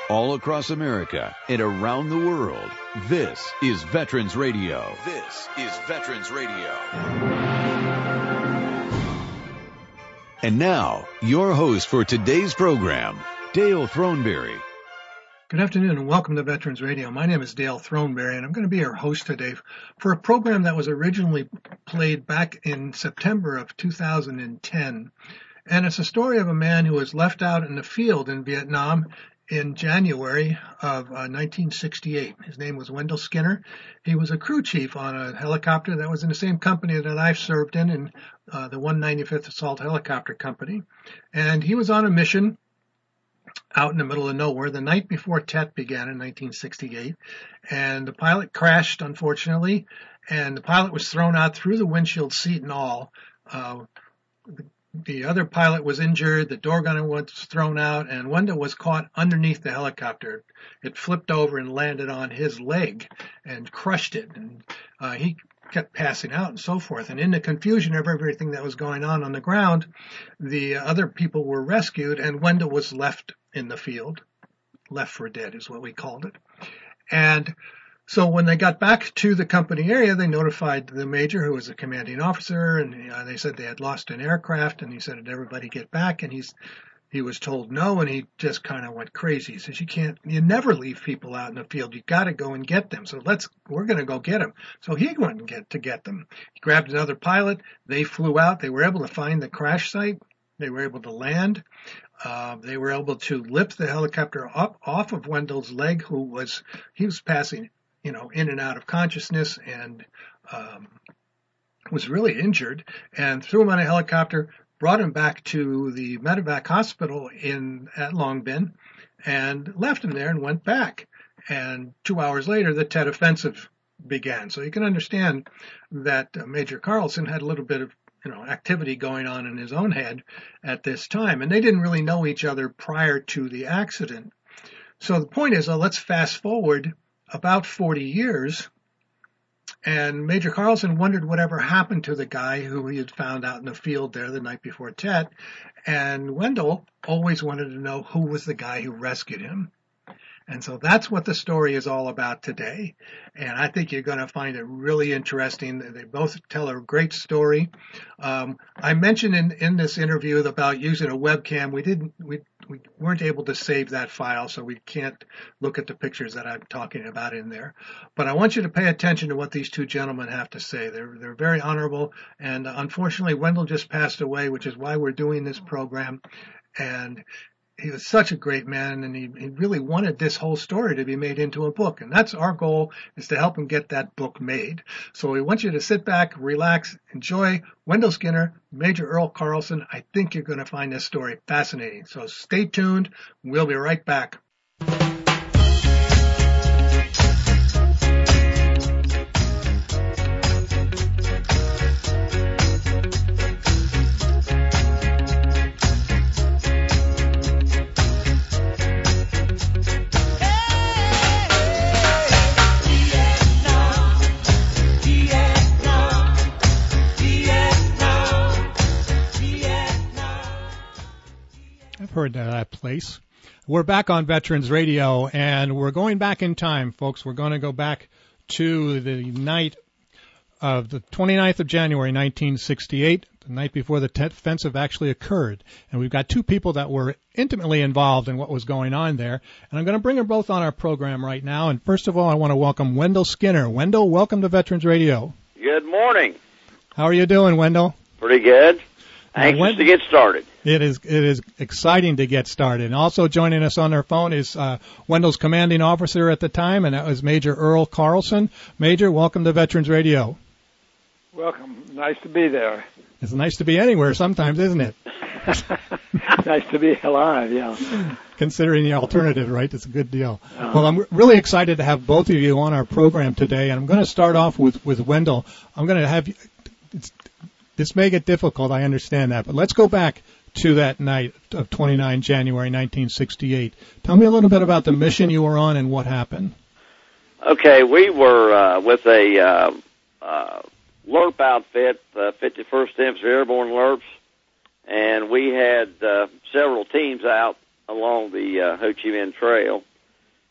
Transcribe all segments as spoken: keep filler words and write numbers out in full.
all across America and around the world. This is Veterans Radio. This is Veterans Radio. And now, your host for today's program, Dale Throneberry. Good afternoon and welcome to Veterans Radio. My name is Dale Throneberry and I'm going to be your host today for a program that was originally played back in September of two thousand ten. And it's a story of a man who was left out in the field in Vietnam in January of uh, nineteen sixty-eight. His name was Wendell Skinner. He was a crew chief on a helicopter that was in the same company that I've served in, in uh, the one ninety-fifth Assault Helicopter Company. And he was on a mission out in the middle of nowhere the night before Tet began in nineteen sixty-eight. And the pilot crashed, unfortunately, and the pilot was thrown out through the windshield seat and all. Uh, the, The other pilot was injured, the door gunner was thrown out, and Wendell was caught underneath the helicopter. It flipped over and landed on his leg and crushed it, and uh, he kept passing out and so forth. And in the confusion of everything that was going on on the ground, the other people were rescued, and Wendell was left in the field. Left for dead is what we called it. And so when they got back to the company area, they notified the major, who was the commanding officer, and uh, they said they had lost an aircraft, and he said, did everybody get back? And he's, he was told no, and he just kind of went crazy. He says, you can't, you never leave people out in the field. You got to go and get them. So let's, we're going to go get them. So he went and get to get them. He grabbed another pilot. They flew out. They were able to find the crash site. They were able to land. Uh, they were able to lift the helicopter up off of Wendell's leg, who was, he was passing you know, in and out of consciousness and um, was really injured, and threw him on a helicopter, brought him back to the medevac hospital in at Long Binh, and left him there and went back. And two hours later, the Tet Offensive began. So you can understand that uh, Major Carlson had a little bit of you know activity going on in his own head at this time, and they didn't really know each other prior to the accident. So the point is, uh, let's fast forward about forty years, and Major Carlson wondered whatever happened to the guy who he had found out in the field there the night before Tet, and Wendell always wanted to know who was the guy who rescued him. And so that's what the story is all about today, and I think you're going to find it really interesting. They both tell a great story. Um, I mentioned in, in this interview about using a webcam. We didn't, we, we weren't able to save that file, so we can't look at the pictures that I'm talking about in there. But I want you to pay attention to what these two gentlemen have to say. They're they're very honorable, and unfortunately, Wendell just passed away, which is why we're doing this program, and he was such a great man, and he, he really wanted this whole story to be made into a book. And that's our goal, is to help him get that book made. So we want you to sit back, relax, enjoy Wendell Skinner, Major Earl Carlson. I think you're going to find this story fascinating. So stay tuned. We'll be right back. Heard that place. We're back on Veterans Radio, and we're going back in time, folks. We're going to go back to the night of the twenty-ninth of January, nineteen sixty-eight, the night before the Tet Offensive actually occurred. And we've got two people that were intimately involved in what was going on there. And I'm going to bring them both on our program right now. And first of all, I want to welcome Wendell Skinner. Wendell, welcome to Veterans Radio. Good morning. How are you doing, Wendell? Pretty good. Anxious Wend- to get started. It is it is exciting to get started. And also joining us on our phone is uh, Wendell's commanding officer at the time, and that was Major Earl Carlson. Major, welcome to Veterans Radio. Welcome. Nice to be there. It's nice to be anywhere sometimes, isn't it? Nice to be alive, yeah. Considering the alternative, right? It's a good deal. Uh-huh. Well, I'm really excited to have both of you on our program today, and I'm going to start off with, with Wendell. I'm going to have you... It's, This may get difficult, I understand that, but let's go back to that night of the twenty-ninth of January, nineteen sixty-eight. Tell me a little bit about the mission you were on and what happened. Okay, we were uh, with a uh, uh, LERP outfit, uh, fifty-first Infantry Airborne LERPs, and we had uh, several teams out along the uh, Ho Chi Minh Trail.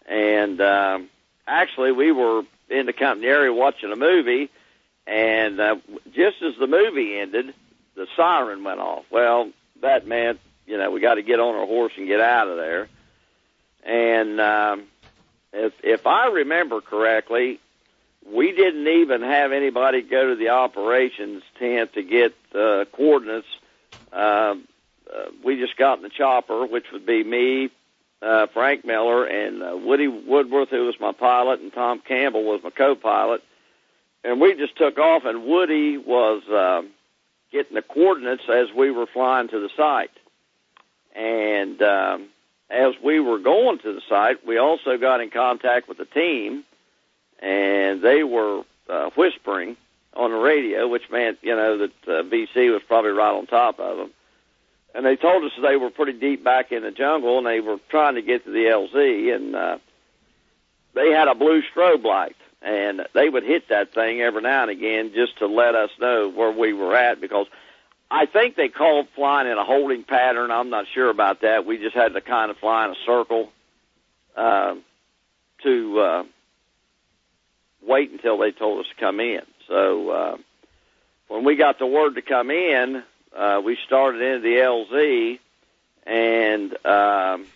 And um, actually, we were in the company area watching a movie, and uh, just as the movie ended, the siren went off. Well, that meant, you know, we got to get on our horse and get out of there. And um, if, if I remember correctly, we didn't even have anybody go to the operations tent to get uh, coordinates. Uh, uh, we just got in the chopper, which would be me, uh, Frank Miller, and uh, Woody Woodworth, who was my pilot, and Tom Campbell was my co-pilot. And we just took off, and Woody was uh, getting the coordinates as we were flying to the site. And um, as we were going to the site, we also got in contact with the team, and they were uh, whispering on the radio, which meant, you know, that uh, V C was probably right on top of them. And they told us they were pretty deep back in the jungle, and they were trying to get to the L Z, and uh, they had a blue strobe light, and they would hit that thing every now and again just to let us know where we were at, because I think they called flying in a holding pattern. I'm not sure about that. We just had to kind of fly in a circle uh, to uh, wait until they told us to come in. So uh, when we got the word to come in, uh, we started into the L Z, and um,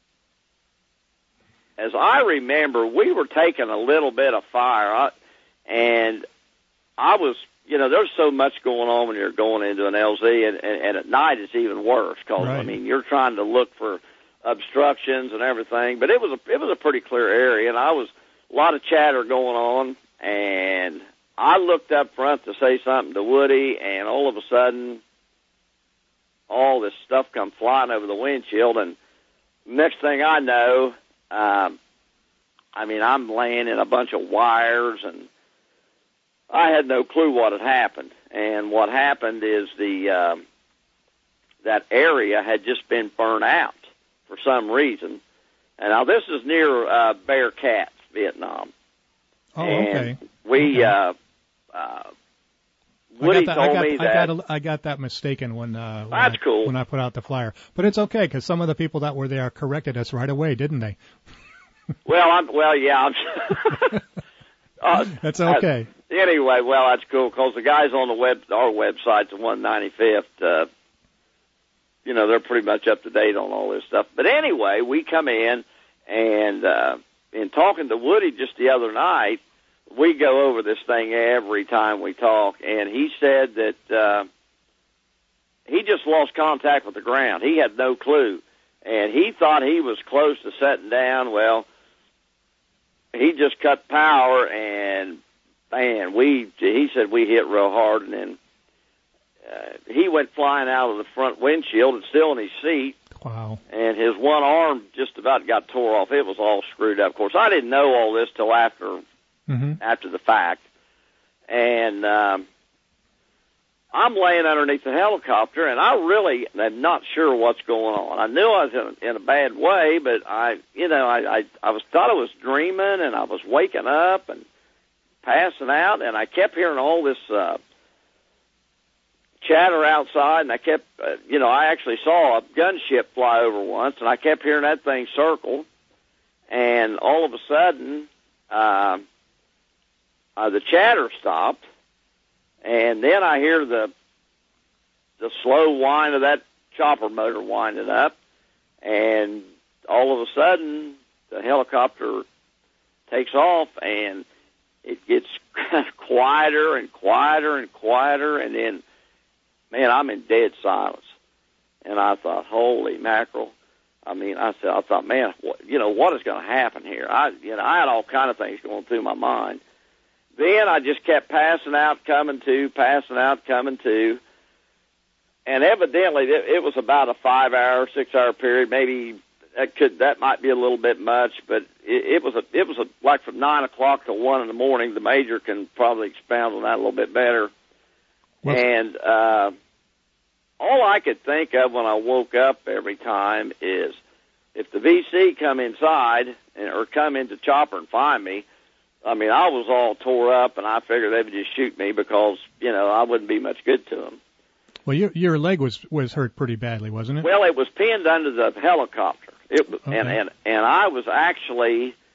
as I remember, we were taking a little bit of fire, I, and I was, you know, there's so much going on when you're going into an L Z, and, and, and at night it's even worse, because, right. I mean, you're trying to look for obstructions and everything, but it was a, it was a pretty clear area, and I was, a lot of chatter going on, and I looked up front to say something to Woody, and all of a sudden, all this stuff come flying over the windshield, and next thing I know, um, I mean, I'm laying in a bunch of wires, and I had no clue what had happened. And what happened is the um, that area had just been burnt out for some reason. And now this is near uh, Bear Cat, Vietnam. Oh, and okay. We, okay. Uh, uh, Woody I got that, told I got, me I that. got, I got that mistaken when, uh, when That's I, cool. when I put out the flyer. But it's okay, because some of the people that were there corrected us right away, didn't they? Well, I'm, well, yeah. I'm, uh, That's okay. Uh, anyway, well, that's cool, because the guys on the web, our website, the one ninety-fifth, uh, you know, they're pretty much up to date on all this stuff. But anyway, we come in, and uh, in talking to Woody just the other night, we go over this thing every time we talk, and he said that uh, he just lost contact with the ground. He had no clue, and he thought he was close to setting down. Well, he just cut power, and man, we he said we hit real hard, and then uh, he went flying out of the front windshield and still in his seat. Wow. And his one arm just about got tore off. It was all screwed up. Of course, I didn't know all this till after mm-hmm. after the fact. And um, I'm laying underneath the helicopter, and I really am not sure what's going on. I knew I was in a, in a bad way, but I, you know, I, I, I was thought I was dreaming, and I was waking up and passing out, and I kept hearing all this uh, chatter outside, and I kept, uh, you know, I actually saw a gunship fly over once, and I kept hearing that thing circle, and all of a sudden, uh, uh, the chatter stopped, and then I hear the the slow whine of that chopper motor winding up, and all of a sudden, the helicopter takes off, and it gets quieter and quieter and quieter, and then, man, I'm in dead silence. And I thought, holy mackerel. I mean, I said, I thought, man, what, you know, what is going to happen here? I, you know, I had all kind of things going through my mind. Then I just kept passing out, coming to, passing out, coming to. And evidently, it, it was about a five-hour, six-hour period. Maybe that could that might be a little bit much, but it, it was a it was a, like from nine o'clock to one in the morning. The major can probably expound on that a little bit better. What's and uh, all I could think of when I woke up every time is if the V C come inside and, or come into chopper and find me, I mean, I was all tore up, and I figured they would just shoot me because, you know, I wouldn't be much good to them. Well, your your leg was, was hurt pretty badly, wasn't it? Well, it was pinned under the helicopter. It was, okay. and, and, and I was actually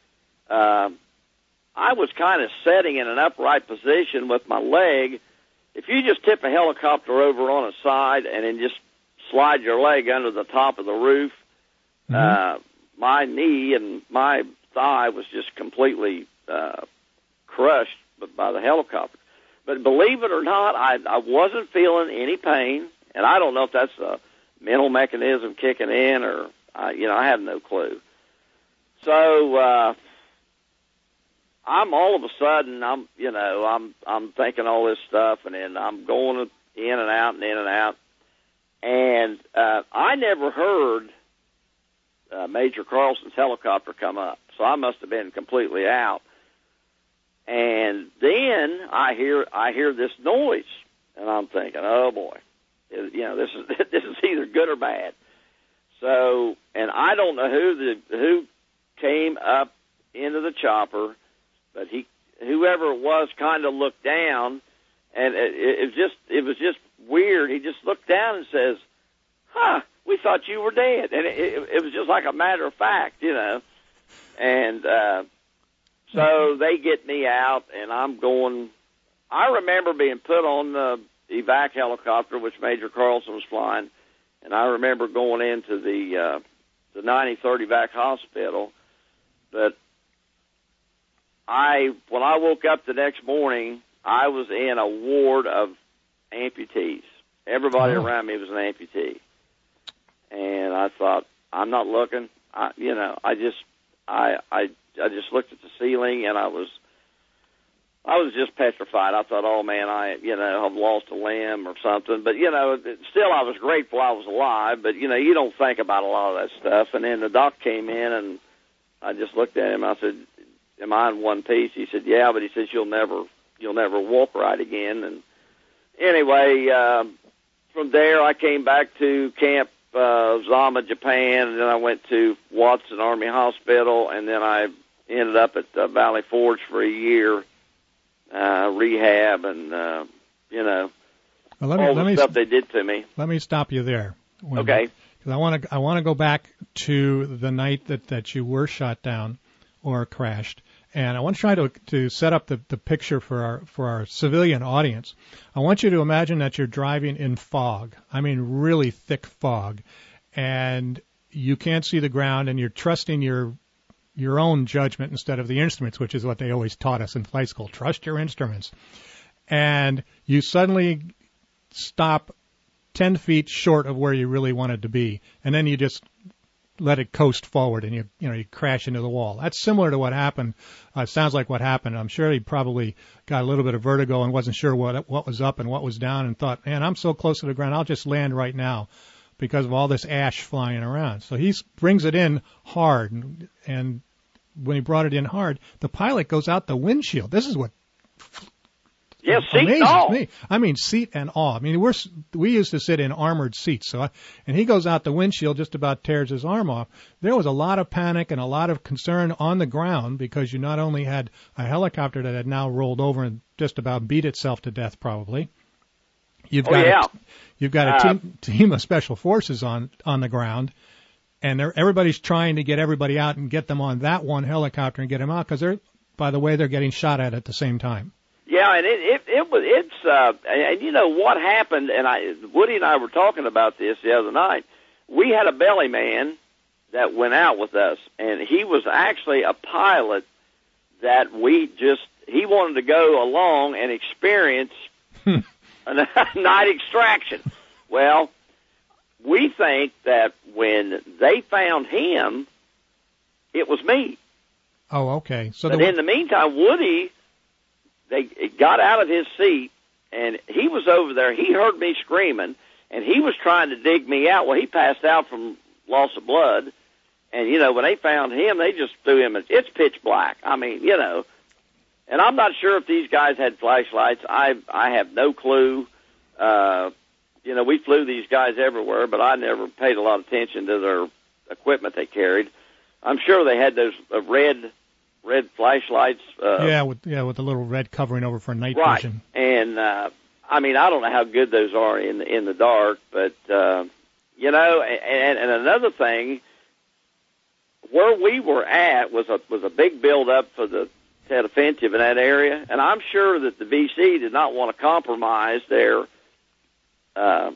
uh, I was kind of sitting in an upright position with my leg. If you just tip a helicopter over on a side and then just slide your leg under the top of the roof, mm-hmm. uh, my knee and my thigh was just completely uh, crushed by the helicopter. But believe it or not, I, I wasn't feeling any pain, and I don't know if that's a mental mechanism kicking in or, uh, you know, I have no clue. So uh, I'm all of a sudden, I'm, you know, I'm I'm thinking all this stuff, and then I'm going in and out and in and out, and uh, I never heard uh, Major Carlson's helicopter come up, so I must have been completely out. And then I hear I hear this noise, and I'm thinking, oh boy, it, you know, this is this is either good or bad. So, and I don't know who the who came up into the chopper, but he, whoever it was, kind of looked down, and it, it, it was just it was just weird. He just looked down and says, "Huh, we thought you were dead," and it, it, it was just like a matter of fact, you know, and. uh So they get me out, and I'm going. I remember being put on the evac helicopter, which Major Carlson was flying, and I remember going into the uh, the ninety-third evac hospital. But I, when I woke up the next morning, I was in a ward of amputees. Everybody oh. around me was an amputee, and I thought, I'm not looking. I, you know, I just, I, I. I just looked at the ceiling, and I was, I was just petrified. I thought, oh man, I, you know, I've lost a limb or something. But you know, still, I was grateful I was alive. But you know, you don't think about a lot of that stuff. And then the doc came in, and I just looked at him. I said, "Am I in one piece?" He said, "Yeah," but he says, "You'll never, you'll never walk right again." And anyway, uh, from there, I came back to Camp uh, Zama, Japan, and then I went to Watson Army Hospital, and then I ended up at uh, Valley Forge for a year, uh, rehab, and, uh, you know, well, let me, all the let me, stuff they did to me. Let me stop you there. Okay. Because I want to I want to go back to the night that, that you were shot down or crashed, and I want to try to to set up the, the picture for our for our civilian audience. I want you to imagine that you're driving in fog. I mean, really thick fog, and you can't see the ground, and you're trusting your your own judgment instead of the instruments, which is what they always taught us in flight school. Trust your instruments. And you suddenly stop ten feet short of where you really wanted to be, and then you just let it coast forward, and you you know you crash into the wall. That's similar to what happened. Uh, it sounds like what happened. I'm sure he probably got a little bit of vertigo and wasn't sure what what was up and what was down, and thought, man, I'm so close to the ground, I'll just land right now, because of all this ash flying around. So he brings it in hard, and, and when he brought it in hard, the pilot goes out the windshield. This is what yeah, seat amazes and all. me. I mean, seat and all. I mean, we're we used to sit in armored seats, so I, and he goes out the windshield, just about tears his arm off. There was a lot of panic and a lot of concern on the ground, because you not only had a helicopter that had now rolled over and just about beat itself to death, probably. You've oh, got yeah. a, you've got a uh, team, team of special forces on on the ground, and everybody's trying to get everybody out and get them on that one helicopter and get them out, because they're, by the way, they're getting shot at at the same time. Yeah, and it it, it was it's uh, and, and you know what happened, and I Woody and I were talking about this the other night. We had a belly man that went out with us, and he was actually a pilot that we just he wanted to go along and experience a night extraction. Well, we think that when they found him, it was me. Oh, okay. So but the, in the meantime, Woody, they got out of his seat, and he was over there. He heard me screaming, and he was trying to dig me out. Well, he passed out from loss of blood, and, you know, when they found him, they just threw him. It's pitch black. I mean, you know, and I'm not sure if these guys had flashlights. I I have no clue. Uh, you know, we flew these guys everywhere, but I never paid a lot of attention to their equipment they carried. I'm sure they had those uh, red red flashlights. Uh, yeah, with yeah with the little red covering over for night right. vision. And uh, I mean, I don't know how good those are in the, in the dark, but uh, you know, and, and another thing, where we were at was a was a big build up for the Tet Offensive in that area, and I'm sure that the V C did not want to compromise their uh,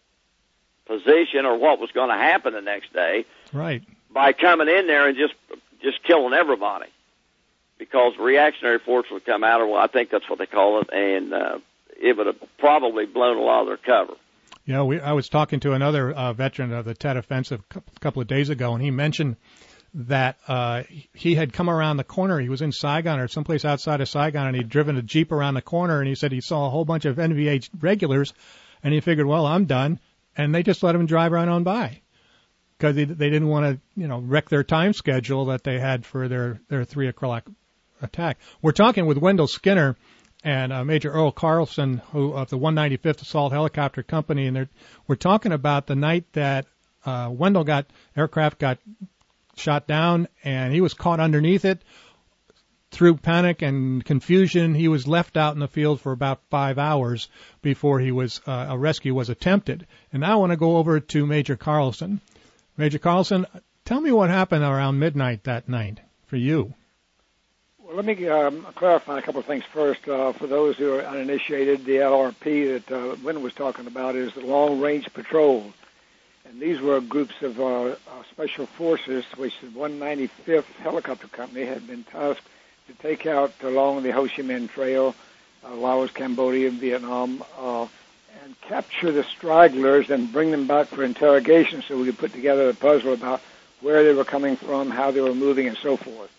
position or what was going to happen the next day, right, by coming in there and just just killing everybody, because the reactionary force would come out, or well, I think that's what they call it, and uh, it would have probably blown a lot of their cover. Yeah, we, I was talking to another uh, veteran of the Tet Offensive a couple of days ago, and he mentioned that uh, he had come around the corner. He was in Saigon or someplace outside of Saigon, and he'd driven a Jeep around the corner, and he said he saw a whole bunch of N V A regulars, and he figured, well, I'm done, and they just let him drive right on by because they, they didn't want to, you know, wreck their time schedule that they had for their, their three o'clock attack. We're talking with Wendell Skinner and uh, Major Earl Carlson, who of the one ninety-fifth Assault Helicopter Company, and they're, we're talking about the night that uh, Wendell got aircraft got shot down, and he was caught underneath it. Through panic and confusion, he was left out in the field for about five hours before he was uh, a rescue was attempted. And now I want to go over to Major Carlson. Major Carlson, tell me what happened around midnight that night for you. Well, let me um, clarify a couple of things first. Uh, for those who are uninitiated, the L R P that uh, Wendell was talking about is the Long Range Patrol. And these were groups of uh, uh, special forces, which the one ninety-fifth Helicopter Company had been tasked to take out along the Ho Chi Minh Trail, uh, Laos, Cambodia, and Vietnam, uh, and capture the stragglers and bring them back for interrogation so we could put together a puzzle about where they were coming from, how they were moving, and so forth.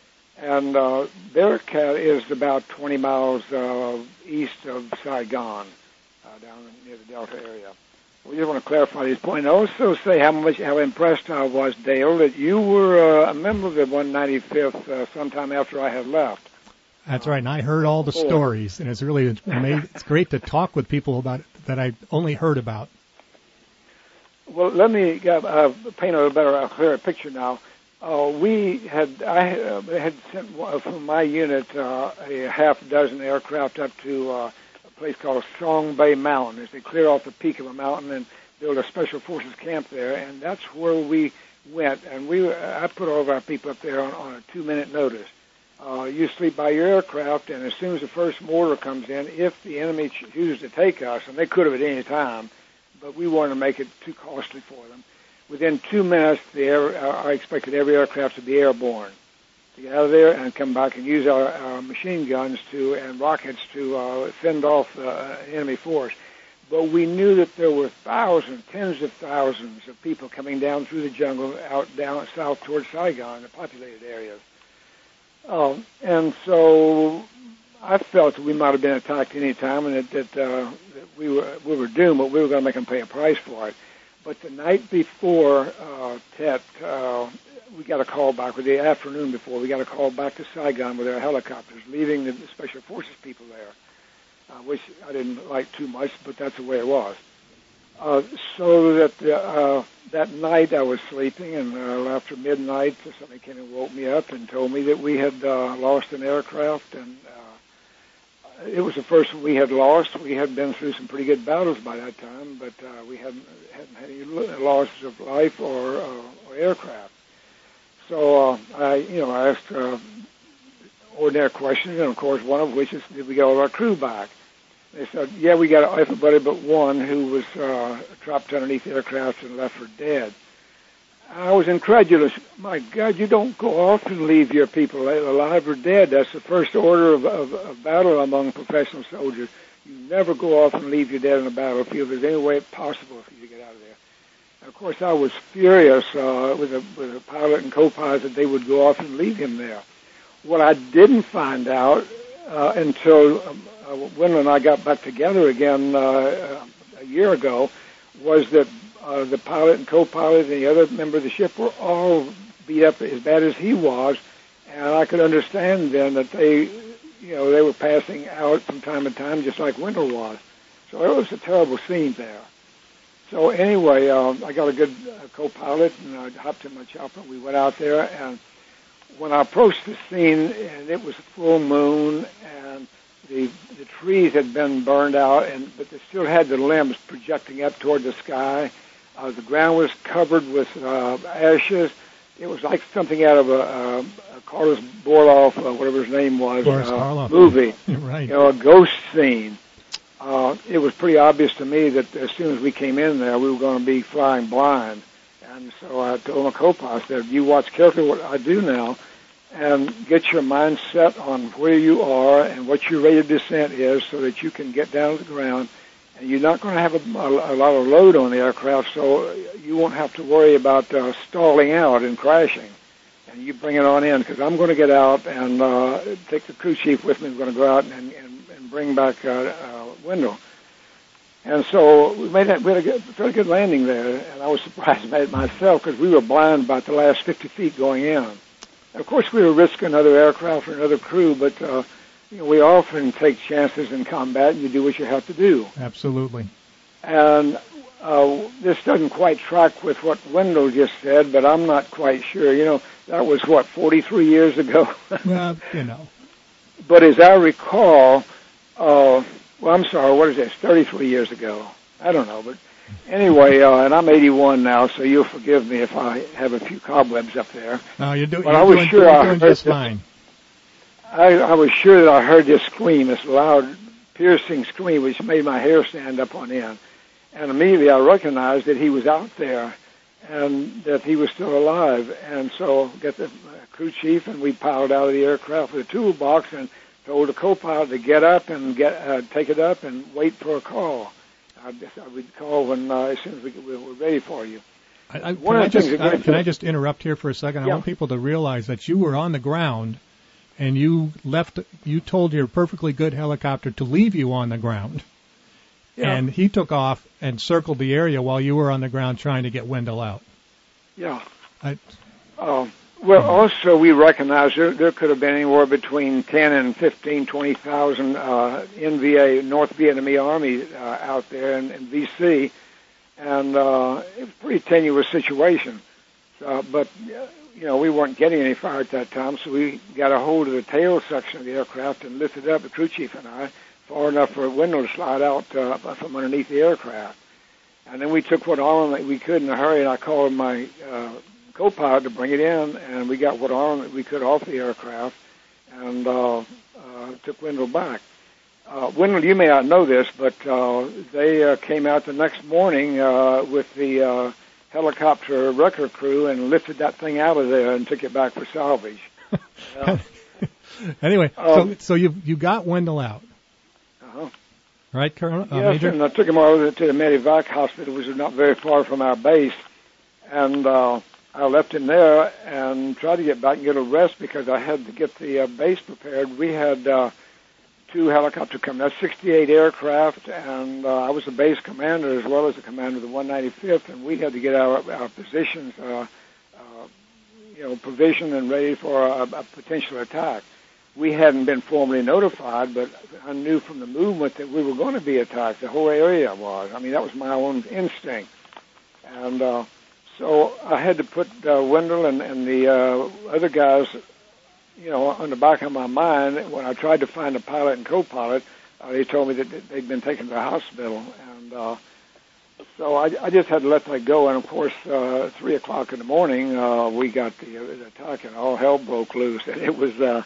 And uh, Bearcat is about twenty miles uh, east of Saigon, uh, down near the Delta area. We just want to clarify these points. And also say how much, how impressed I was, Dale, that you were uh, a member of the one ninety-fifth uh, sometime after I had left. That's right, and I heard all the stories, and it's really amazing. It's great to talk with people about it that I only heard about. Well, let me uh, paint a better, a clearer picture now. Uh, we had, I uh, had sent from my unit uh, a half dozen aircraft up to uh, place called Song Bay Mountain, as they clear off the peak of a mountain and build a special forces camp there, and that's where we went. And we, I put all of our people up there on, on a two-minute notice. Uh, you sleep by your aircraft, and as soon as the first mortar comes in, if the enemy chooses to take us, and they could have at any time, but we wanted to make it too costly for them. Within two minutes, the air, uh, I expected every aircraft to be airborne, to get out of there and come back and use our, our machine guns to and rockets to uh, fend off uh, enemy force. But we knew that there were thousands, tens of thousands of people coming down through the jungle out down south towards Saigon, the populated areas. Um, and so I felt that we might have been attacked any time, and that, that, uh, that we were we were doomed, but we were going to make them pay a price for it. But the night before uh, Tet, uh, we got a call back, or the afternoon before, we got a call back to Saigon with our helicopters, leaving the Special Forces people there, uh, which I didn't like too much, but that's the way it was. Uh, so that uh, that night I was sleeping, and uh, after midnight, somebody came and woke me up and told me that we had uh, lost an aircraft, and uh, it was the first one we had lost. We had been through some pretty good battles by that time, but uh, we hadn't, hadn't had any losses of life or, uh, or aircraft. So uh, I, you know, I asked uh, ordinary questions, and of course, one of which is, did we get all of our crew back? They said, yeah, we got everybody but one who was uh, trapped underneath the aircraft and left for dead. I was incredulous. My God, you don't go off and leave your people alive or dead. That's the first order of, of, of battle among professional soldiers. You never go off and leave your dead on the battlefield. There's any way possible for you to get out of there. And of course, I was furious uh, with, a, with a pilot and co-pilot that they would go off and leave him there. What I didn't find out uh, until um, uh, Wendell and I got back together again uh, a year ago was that uh, the pilot and co-pilot and the other member of the ship were all beat up as bad as he was, and I could understand then that they, you know, they were passing out from time to time just like Wendell was. So it was a terrible scene there. So anyway, um, I got a good uh, co-pilot, and I hopped in my chopper. We went out there, and when I approached the scene, and it was a full moon, and the the trees had been burned out, and but they still had the limbs projecting up toward the sky. Uh, the ground was covered with uh, ashes. it was like something out of a, a, a Carlos Borloff, uh, whatever his name was, uh, movie. Right. You know, a ghost scene. Uh, it was pretty obvious to me that as soon as we came in there, we were going to be flying blind. And so I told my co-pilot, I said, you watch carefully what I do now and get your mind set on where you are and what your rate of descent is so that you can get down to the ground. And you're not going to have a, a, a lot of load on the aircraft, so you won't have to worry about uh, stalling out and crashing. And you bring it on in, because I'm going to get out and uh, take the crew chief with me. We're going to go out and, and, and bring back uh, uh, Wendell. And so we made that, we had a good, very good landing there, and I was surprised at myself because we were blind about the last fifty feet going in. And of course, we were risking another aircraft or another crew, but uh, you know, we often take chances in combat, and you do what you have to do. Absolutely. And uh, this doesn't quite track with what Wendell just said, but I'm not quite sure. You know, that was, what, forty-three years ago? Well, you know. But as I recall, uh, well, I'm sorry, what is this, thirty-three years ago? I don't know, but anyway, uh, and I'm eighty-one now, so you'll forgive me if I have a few cobwebs up there. No, you're, do, but you're I was doing, sure you're I doing heard just this, fine. I, I was sure that I heard this scream, this loud, piercing scream, which made my hair stand up on end. And immediately I recognized that he was out there and that he was still alive. And so get the crew chief, and we piled out of the aircraft with a toolbox and told the co-pilot to get up and get uh, take it up and wait for a call. I guess I would call when uh, as soon as we, we were ready for you. I, I, can I just uh, can I just interrupt here for a second? Yeah. I want people to realize that you were on the ground, and you left. You told your perfectly good helicopter to leave you on the ground, yeah. and he took off and circled the area while you were on the ground trying to get Wendell out. Yeah. I, um, Well, also we recognize there, there could have been anywhere between ten and fifteen, twenty thousand uh, N V A, North Vietnamese Army uh, out there in, in V C, and uh, it was a pretty tenuous situation. Uh, but, uh, you know, we weren't getting any fire at that time, so we got a hold of the tail section of the aircraft and lifted up, the crew chief and I, far enough for a window to slide out uh, from underneath the aircraft. And then we took what armament we could in a hurry, and I called my uh, co-pilot to bring it in, and we got what armament we could off the aircraft and uh, uh, took Wendell back. Uh, Wendell, you may not know this, but uh, they uh, came out the next morning uh, with the uh, helicopter wrecker crew and lifted that thing out of there and took it back for salvage. uh, anyway, um, so so you you got Wendell out. Uh-huh. Right, Colonel? Uh, yes, Major? and I took him over to the Medivac hospital, which was not very far from our base, and uh, I left him there and tried to get back and get a rest because I had to get the uh, base prepared. We had uh, two helicopters coming. That's sixty-eight aircraft, and uh, I was the base commander as well as the commander of the one ninety-fifth, and we had to get our, our positions, uh, uh, you know, provisioned and ready for a, a potential attack. We hadn't been formally notified, but I knew from the movement that we were going to be attacked. The whole area was. I mean, that was my own instinct. And uh, so I had to put uh, Wendell and, and the uh, other guys, you know, on the back of my mind. When I tried to find a pilot and co-pilot, uh, they told me that they'd been taken to the hospital. And uh, so I, I just had to let that go. And, of course, uh, three o'clock in the morning, uh, we got the, uh, the attack, and all hell broke loose. And it was... Uh,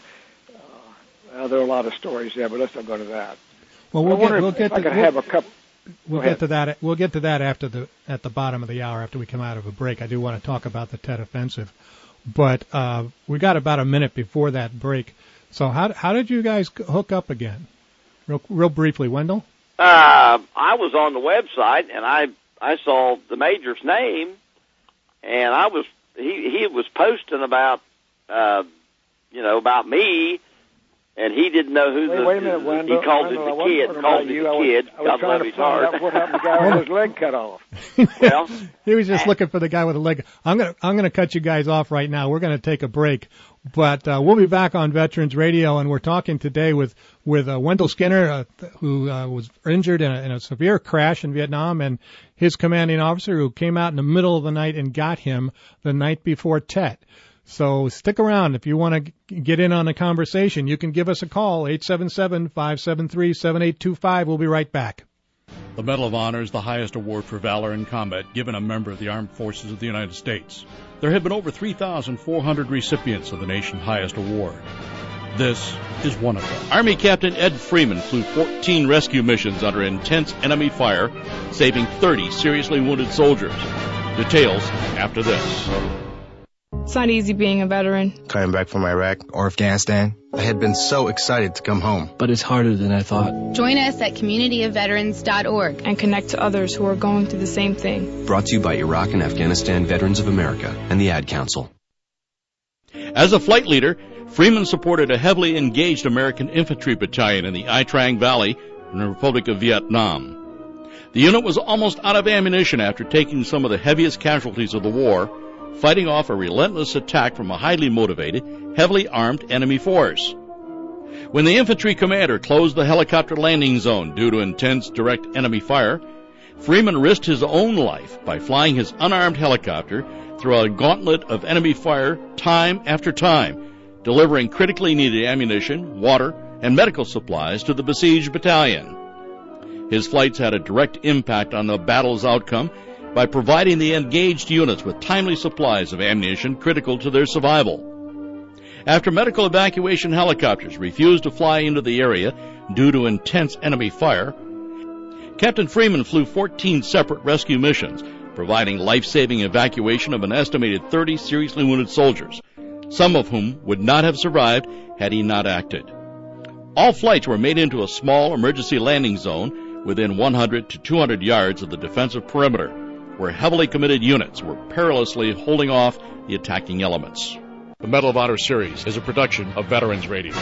Uh, there are a lot of stories there, but let's not go to that. Well, we'll I get we'll if, get if to, I could we'll, have a cup. We'll get to that. We'll get to that after the at the bottom of the hour after we come out of a break. I do want to talk about the Tet Offensive, but uh, we got about a minute before that break. So how how did you guys hook up again? Real real briefly, Wendell. Uh, I was on the website and I I saw the Major's name, and I was he he was posting about uh, you know about me. And he didn't know who wait, the, wait a minute, Wendell, he called Wendell, it the kid, called it you. the I was, kid. I was God trying love to his find heart. out what happened to the guy with his leg cut off. Well, he was just looking for the guy with the leg. I'm gonna I'm gonna cut you guys off right now. We're gonna take a break, but uh, we'll be back on Veterans Radio, and we're talking today with with uh, Wendell Skinner, uh, who uh, was injured in a, in a severe crash in Vietnam, and his commanding officer, who came out in the middle of the night and got him the night before Tet. So stick around. If you want to get in on the conversation, you can give us a call, eight seven seven, five seven three, seven eight two five. We'll be right back. The Medal of Honor is the highest award for valor in combat given a member of the Armed Forces of the United States. There have been over three thousand four hundred recipients of the nation's highest award. This is one of them. Army Captain Ed Freeman flew fourteen rescue missions under intense enemy fire, saving thirty seriously wounded soldiers. Details after this. It's not easy being a veteran. Coming back from Iraq or Afghanistan, I had been so excited to come home. But it's harder than I thought. Join us at community of veterans dot org and connect to others who are going through the same thing. Brought to you by Iraq and Afghanistan Veterans of America and the Ad Council. As a flight leader, Freeman supported a heavily engaged American infantry battalion in the Ai Trang Valley in the Republic of Vietnam. The unit was almost out of ammunition after taking some of the heaviest casualties of the war, fighting off a relentless attack from a highly motivated, heavily armed enemy force. When the infantry commander closed the helicopter landing zone due to intense direct enemy fire, Freeman risked his own life by flying his unarmed helicopter through a gauntlet of enemy fire time after time, delivering critically needed ammunition, water, and medical supplies to the besieged battalion. His flights had a direct impact on the battle's outcome by providing the engaged units with timely supplies of ammunition critical to their survival. After medical evacuation helicopters refused to fly into the area due to intense enemy fire, Captain Freeman flew fourteen separate rescue missions, providing life-saving evacuation of an estimated thirty seriously wounded soldiers, some of whom would not have survived had he not acted. All flights were made into a small emergency landing zone within one hundred to two hundred yards of the defensive perimeter, where heavily committed units were perilously holding off the attacking elements. The Medal of Honor series is a production of Veterans Radio.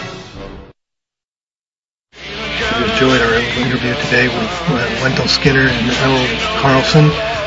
We enjoyed our interview today with uh, Wendell Skinner and Earl Carlson.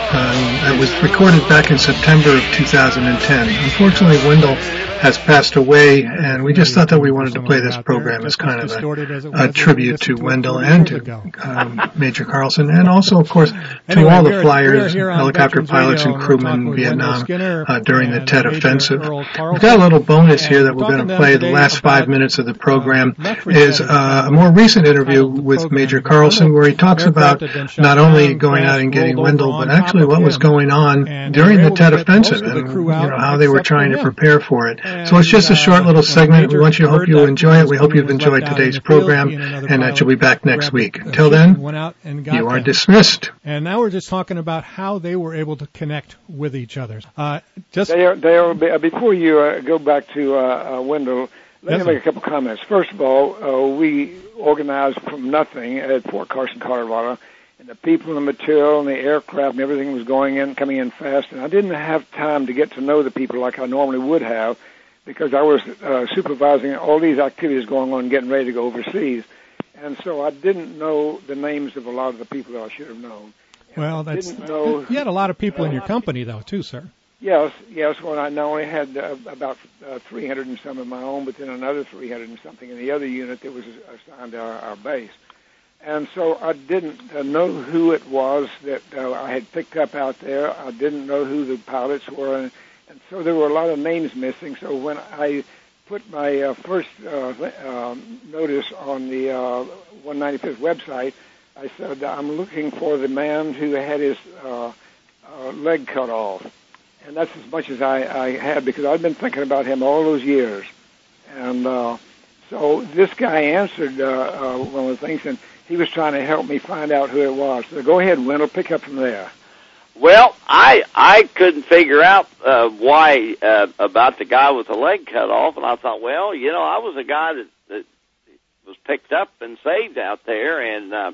Um, it was recorded back in September of two thousand ten. Unfortunately, Wendell has passed away, and we just thought that we wanted to play this program as kind of a, a tribute to Wendell and to um, Major Carlson, and also, of course, to anyway, all the here, flyers, here helicopter Veterans pilots, Radio, and crewmen in Vietnam Skinner, uh, during the Tet Major Offensive. Earl We've got a little bonus here that we're going to play. The last five about, minutes of the program uh, is uh, a more recent interview with Major Carlson, where he talks about not only going out and getting Wendell, but actually what was going on during the Tet Offensive, and you know how they were trying to prepare for it. So it's just a short little segment. We want you to hope you enjoy it. We hope you've enjoyed today's program, and that you'll be back next week. Until then, you are dismissed. And now we're just talking about how they were able to connect with each other. Uh, just they are, they are, before you uh, go back to uh, uh, Wendell, let yes, me make a couple comments. First of all, uh, we organized from nothing at Fort Carson, Colorado, and the people and the material and the aircraft and everything was going in, coming in fast, and I didn't have time to get to know the people like I normally would have, because I was uh, supervising all these activities going on, getting ready to go overseas. And so I didn't know the names of a lot of the people that I should have known. And well, I that's didn't know, you had a lot of people in your company, though, too, sir. Yes, yes. Well, I not only had uh, about uh, three hundred and some of my own, but then another three hundred and something in the other unit that was assigned to our, our base. And so I didn't uh, know who it was that uh, I had picked up out there. I didn't know who the pilots were. And, And so there were a lot of names missing. So when I put my uh, first uh, uh, notice on the uh, one ninety-fifth website, I said, I'm looking for the man who had his uh, uh, leg cut off. And that's as much as I, I had, because I'd been thinking about him all those years. And uh, so this guy answered uh, uh, one of the things, and he was trying to help me find out who it was. So go ahead, Wendell, pick up from there. Well, I I couldn't figure out uh, why uh, about the guy with the leg cut off, and I thought, well, you know, I was a guy that, that was picked up and saved out there, and uh,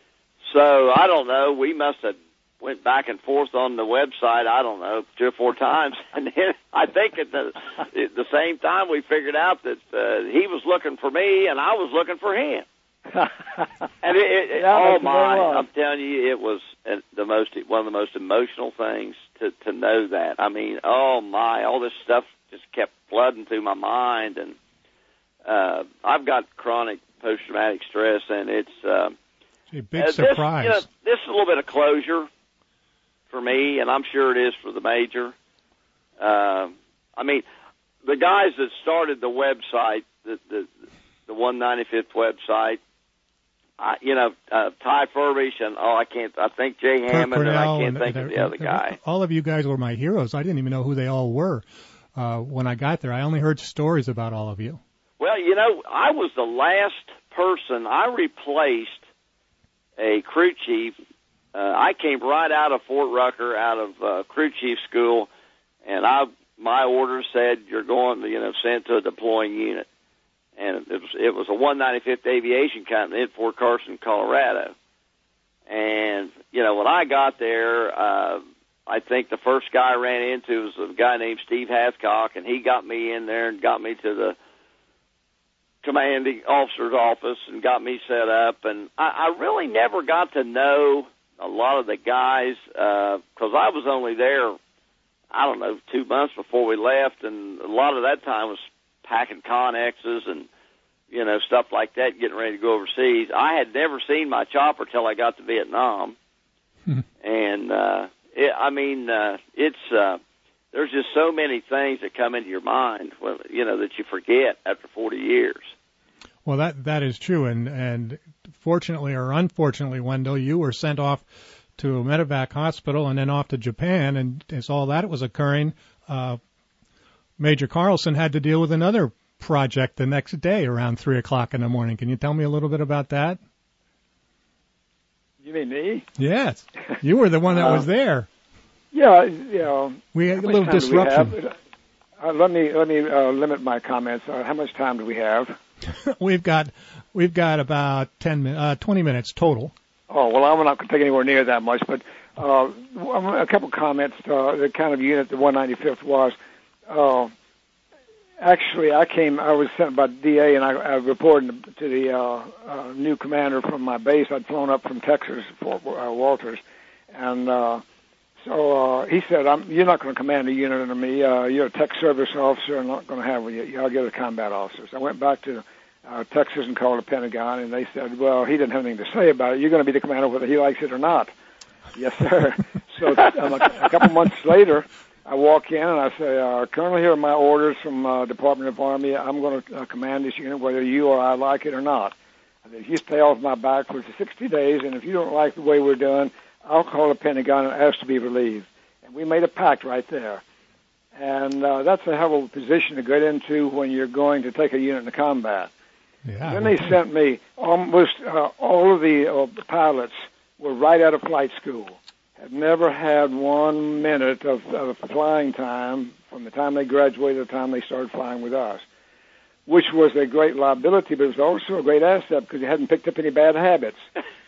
so I don't know. We must have went back and forth on the website. I don't know, three or four times, and then I think at the at the same time we figured out that uh, he was looking for me and I was looking for him. And it, it, yeah, oh my! I'm telling you, it was the most one of the most emotional things to to know that. I mean, oh my! All this stuff just kept flooding through my mind, and uh, I've got chronic post-traumatic stress, and it's uh, a big uh, surprise. This, you know, this is a little bit of closure for me, and I'm sure it is for the Major. Uh, I mean, the guys that started the website, the the, the one ninety-fifth website. I, you know, uh, Ty Furbish and, oh, I can't, I think Jay Hammond, and I can't and, think and, of the other guy. All of you guys were my heroes. I didn't even know who they all were uh, when I got there. I only heard stories about all of you. Well, you know, I was the last person. I replaced a crew chief. Uh, I came right out of Fort Rucker, out of uh, crew chief school, and I my orders said you're going to, you know, sent to a deploying unit. And it was, it was a one ninety-fifth Aviation Company in Fort Carson, Colorado. And, you know, when I got there, uh, I think the first guy I ran into was a guy named Steve Hathcock, and he got me in there and got me to the commanding officer's office and got me set up. And I, I really never got to know a lot of the guys because uh, I was only there, I don't know, two months before we left, and a lot of that time was packing Connexes and, you know, stuff like that, getting ready to go overseas. I had never seen my chopper till I got to Vietnam. Hmm. And, uh, it, I mean, uh, it's, uh, there's just so many things that come into your mind, well, you know, that you forget after forty years. Well, that, that is true. And, and fortunately or unfortunately, Wendell, you were sent off to a medevac hospital and then off to Japan. And as all that was occurring, uh, Major Carlson had to deal with another project the next day around three o'clock in the morning. Can you tell me a little bit about that? You mean me? Yes. You were the one that uh, was there. Yeah, you know. We had a little disruption. Uh, let me let me uh, limit my comments. Uh, how much time do we have? we've got we've got about ten uh, twenty minutes total. Oh well, I'm not going to take anywhere near that much, but uh, a couple comments. Uh, the kind of unit the one ninety-fifth was. Uh, actually, I came. I was sent by D A, and I, I reported to the uh, uh, new commander from my base. I'd flown up from Texas, Fort uh, Walters, and uh, so uh, he said, I'm, "You're not going to command a unit under me. Uh, you're a tech service officer. I'm not going to have you. I'll get a combat officer." So I went back to uh, Texas and called the Pentagon, and they said, "Well, he didn't have anything to say about it. You're going to be the commander whether he likes it or not." Yes, sir. So um, a, a couple months later, I walk in and I say, uh, Colonel, here are my orders from uh, Department of Army. I'm going to uh, command this unit whether you or I like it or not. I said, if you stay off my back for sixty days, and if you don't like the way we're doing, I'll call the Pentagon and ask to be relieved. And we made a pact right there. And uh, that's a hell of a position to get into when you're going to take a unit into combat. Yeah, then they sent me, almost uh, all of the uh, pilots were right out of flight school. Had never had one minute of, of flying time from the time they graduated to the time they started flying with us, which was a great liability, but it was also a great asset because you hadn't picked up any bad habits.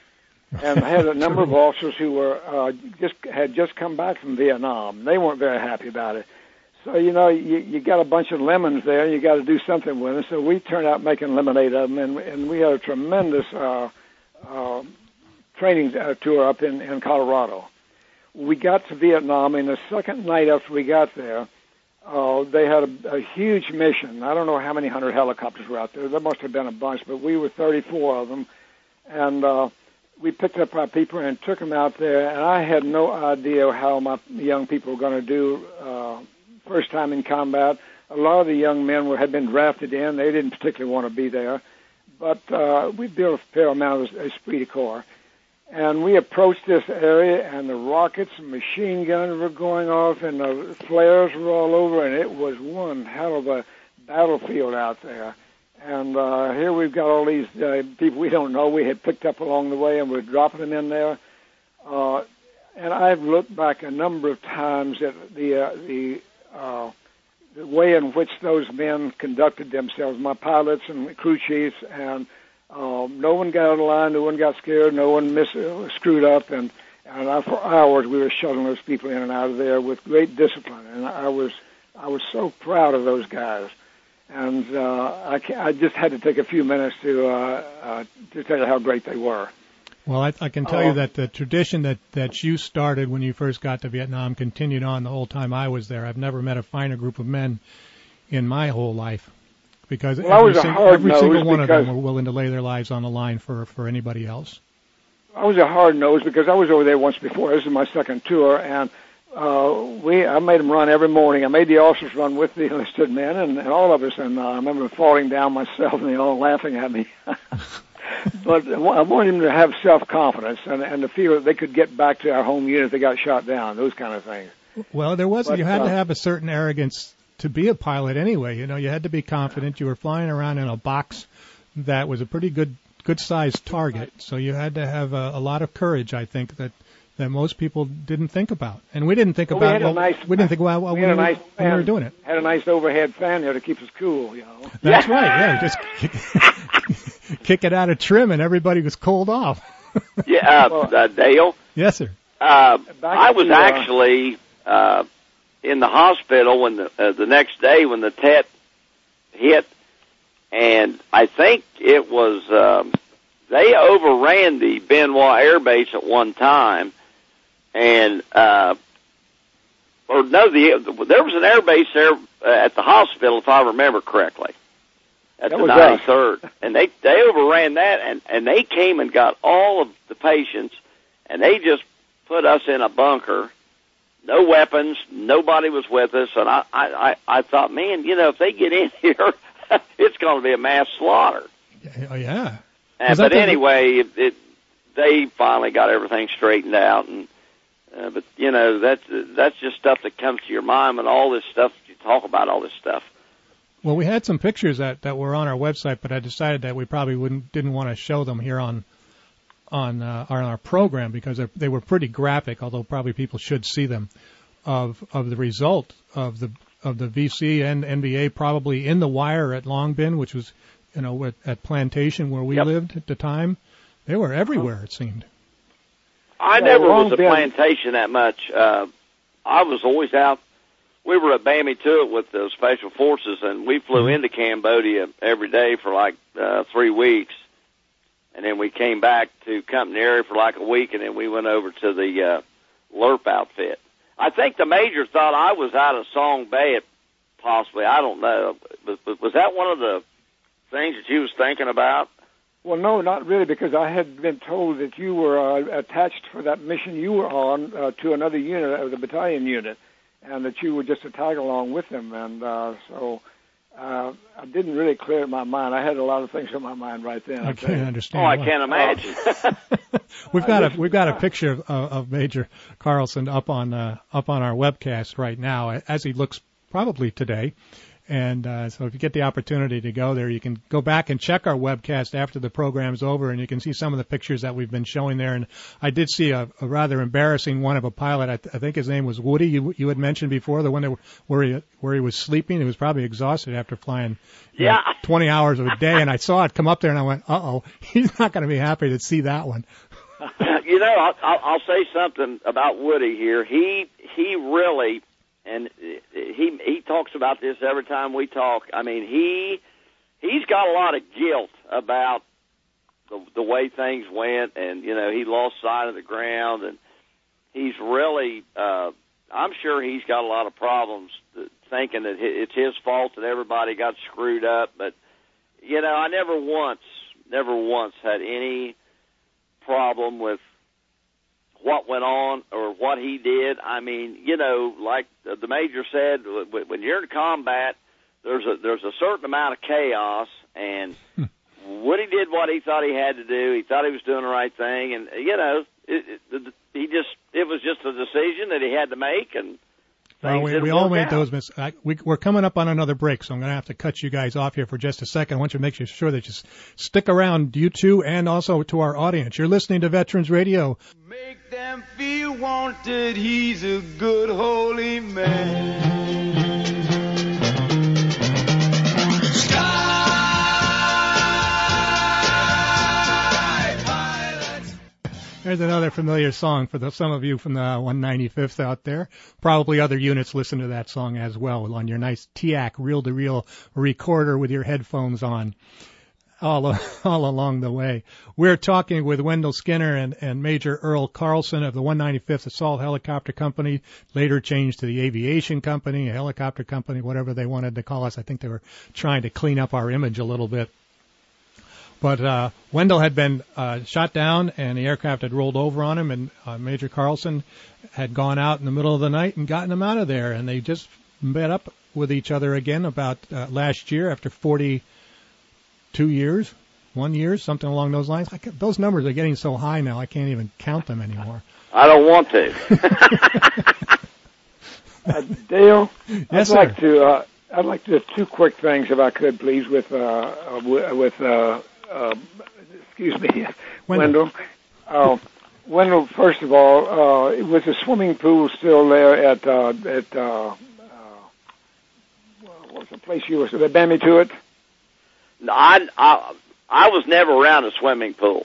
And I had a number of officers who were uh, just had just come back from Vietnam. They weren't very happy about it. So, you know, you, you got a bunch of lemons there, and you got to do something with them. So we turned out making lemonade of them, and, and we had a tremendous uh, uh, training uh, tour up in, in Colorado. We got to Vietnam, and the second night after we got there, uh, they had a, a huge mission. I don't know how many hundred helicopters were out there. There must have been a bunch, but we were thirty-four of them. And uh, we picked up our people and took them out there, and I had no idea how my young people were going to do uh, first time in combat. A lot of the young men were, had been drafted in. They didn't particularly want to be there. But uh, we built a fair amount of esprit de corps. And we approached this area, and the rockets and machine guns were going off, and the flares were all over, and it was one hell of a battlefield out there. And uh, here we've got all these uh, people we don't know we had picked up along the way, and we're dropping them in there. Uh, and I've looked back a number of times at the uh, the, uh, the way in which those men conducted themselves, my pilots and crew chiefs, and Um, no one got out of line, no one got scared, no one miss, uh, screwed up, and, and I, for hours we were shuttling those people in and out of there with great discipline, and I was I was so proud of those guys, and uh, I, I just had to take a few minutes to uh, uh, to tell you how great they were. Well, I, I can tell uh, you that the tradition that, that you started when you first got to Vietnam continued on the whole time I was there. I've never met a finer group of men in my whole life. Because well, every, sing, every single one of them were willing to lay their lives on the line for, for anybody else. I was a hard nose because I was over there once before. This is my second tour, and uh, we I made them run every morning. I made the officers run with the enlisted men, and, and all of us. And uh, I remember falling down myself, and they all laughing at me. but I wanted them to have self-confidence and, and to feel that they could get back to our home unit if they got shot down, those kind of things. Well, there was, but, you had uh, to have a certain arrogance to be a pilot anyway. You know, you had to be confident. You were flying around in a box that was a pretty good, good-sized target. So you had to have a, a lot of courage, I think, that, that most people didn't think about. And we didn't think well, about we, well, nice, we didn't think about well, we, when, had a we, nice when we were fan, doing it. Had a nice overhead fan there to keep us cool, you know. That's right, yeah. Just kick, kick it out of trim and everybody was cold off. yeah, uh, uh, Dale? Yes, sir. Uh, I was to, uh, actually uh, in the hospital when the, uh, the next day when the Tet hit, and I think it was, um, they overran the Benoit Air Base at one time, and, uh, or no, the, there was an air base there at the hospital, if I remember correctly, at that the was ninety-third, us. and they, they overran that, and, and they came and got all of the patients, and they just put us in a bunker, no weapons, nobody was with us, and I, I, I thought, man, you know, if they get in here, it's going to be a mass slaughter. Oh, yeah. Uh, but anyway, it, it, they finally got everything straightened out, and uh, but you know that's that's just stuff that comes to your mind when all this stuff you talk about all this stuff. Well, we had some pictures that, that were on our website, but I decided that we probably wouldn't didn't want to show them here on on uh, on our program because they were pretty graphic. Although probably people should see them of of the result of the of the V C and N B A probably in the wire at Long Binh, which was you know at, at Plantation where we yep. lived at the time. They were everywhere, it seemed. I yeah, never was at Plantation that much. Uh, I was always out. We were at Bamituit with the Special Forces, and we flew mm-hmm. into Cambodia every day for like uh, three weeks. And then we came back to Company Area for like a week, and then we went over to the uh, L R P outfit. I think the Major thought I was out of Song Bay, possibly. I don't know. Was, was that one of the things that you was thinking about? Well, no, not really, because I had been told that you were uh, attached for that mission you were on uh, to another unit, uh, the battalion unit, and that you were just to tag along with them. And uh, so uh, I didn't really clear my mind. I had a lot of things on my mind right then. I can't understand. Oh, I can't imagine. we've got a we've got a picture of, of Major Carlson up on uh, up on our webcast right now, as he looks probably today. And uh, so if you get the opportunity to go there, you can go back and check our webcast after the program's over, and you can see some of the pictures that we've been showing there. And I did see a, a rather embarrassing one of a pilot. I, th- I think his name was Woody. You, you had mentioned before the one that, where he where he was sleeping. He was probably exhausted after flying yeah. know, twenty hours of a day. And I saw it come up there, and I went, "Uh-oh, he's not going to be happy to see that one." You know, I'll, I'll, I'll say something about Woody here. He he really. And he he talks about this every time we talk. I mean, he he's got a lot of guilt about the the way things went, and you know he lost sight of the ground, and he's really uh, I'm sure he's got a lot of problems thinking that it's his fault that everybody got screwed up. But you know, I never once never once had any problem with what went on or what he did. I mean, you know, like the Major said, when you're in combat, there's a there's a certain amount of chaos, and Woody did what he thought he had to do. He thought he was doing the right thing, and you know, it, it, he just it was just a decision that he had to make, and well, we, we all made out. those mistakes. We, we're coming up on another break, so I'm going to have to cut you guys off here for just a second. I want you to make sure that you stick around, you two, and also to our audience. You're listening to Veterans Radio. Make them feel wanted. He's a good, holy man. There's another familiar song for the, some of you from the one ninety-fifth out there. Probably other units listen to that song as well on your nice T A C reel-to-reel recorder with your headphones on all, all along the way. We're talking with Wendell Skinner and, and Major Earl Carlson of the one ninety-fifth Assault Helicopter Company, later changed to the Aviation Company, a helicopter company, whatever they wanted to call us. I think they were trying to clean up our image a little bit. But uh, Wendell had been uh, shot down, and the aircraft had rolled over on him, and uh, Major Carlson had gone out in the middle of the night and gotten him out of there. And they just met up with each other again about uh, last year after forty-two years. one year, something along those lines. I can, those numbers are getting so high now, I can't even count them anymore. I don't want to. uh, Dale, yes, I'd sir. like to. Uh, I'd like to do two quick things, if I could, please, with uh, uh, with uh, uh, excuse me, Wendell. Uh, Wendell, first of all, uh, was the swimming pool still there at uh, at uh, uh, what was the place you were? The Bambi to it. No, I, I I was never around a swimming pool.